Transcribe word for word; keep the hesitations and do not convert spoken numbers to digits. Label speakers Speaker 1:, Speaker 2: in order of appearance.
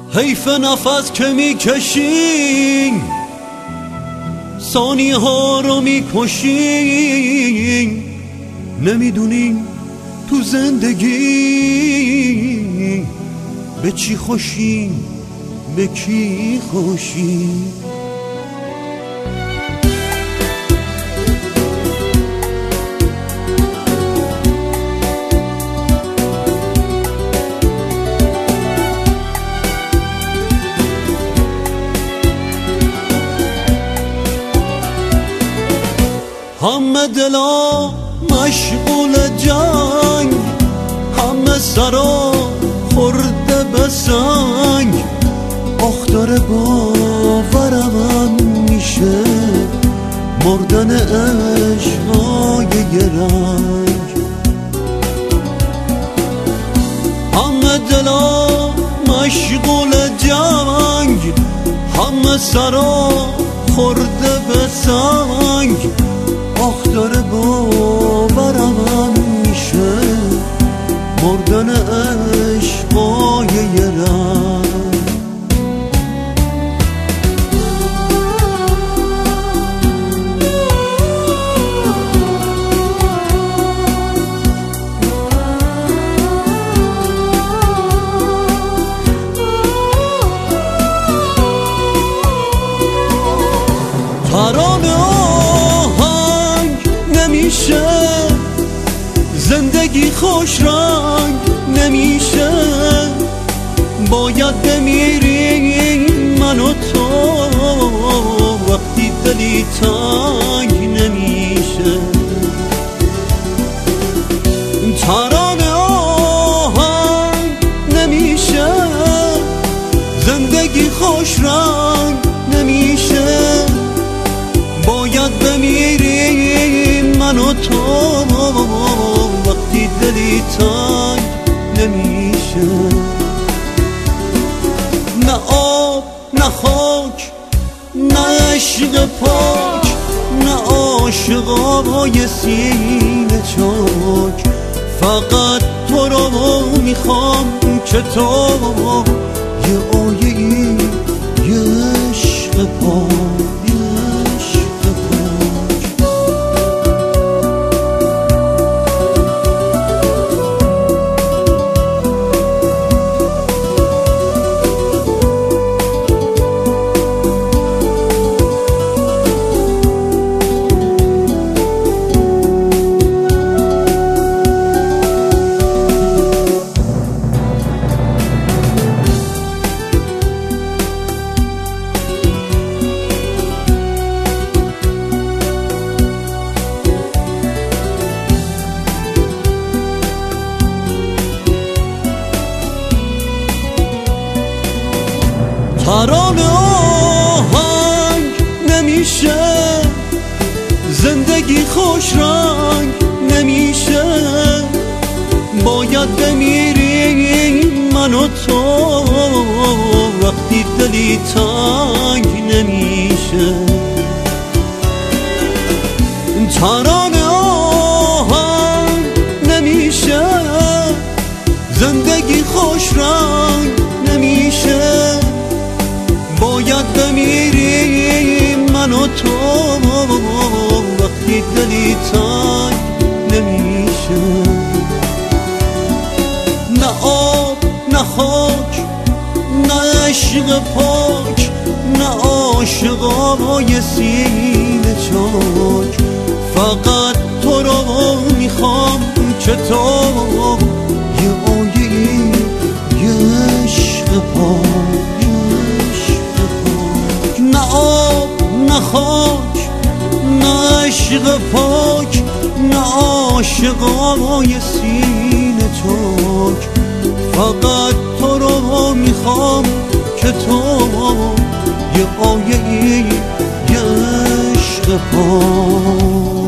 Speaker 1: حیف نفس که میکشین، ثانیه ها رو میکشین، نمیدونین تو زندگی به چی خوشین، به کی خوشین. همه دلا مشغول جنگ، همه سرا خورده به سنگ. آخ داره باورم میشه مردن عشقای یه رنگ. همه دلا مشغول جنگ، همه سرا خورده به سنگ. آخ داره باورم میشه مردن عشقای یه رنگ. ترانه آهنگ نمیشه، زندگی خوش رنگ نمیشه. باید بمیریم من و تو وقتی دلی تنگ نمیشه. ترانه آهنگ نمیشه، زندگی خوش رنگ نمیشه. باید بمیریم من و تو وقتی دلی تنگ نمیشه. نه آب نه خاک نه عشق پاک، نه عاشقای سینه چاک. فقط تو رو میخوام که تو یه آیه‌ای، یه عشق پاک. ترانه آهنگ نمیشه، زندگی خوش رنگ نمیشه. باید بمیریم من و تو وقتی دلی تنگ نمیشه. ترانه آهنگ نمیشه، زندگی خوش رنگ نمیشه. باید بمیریم من و تو وقتی دلی تنگ نمیشه. نه آب نه خاک نه عشق پاک، نه عاشقای سینه چاک. فقط تو رو میخوام که تو یه آیه‌ای، یه عشق پاک. نه آب نه خاک نه عشق پاک، نه عاشقای سینه چاک. فقط تو رو میخوام که تو یه آیه‌ای، یه عشق پاک.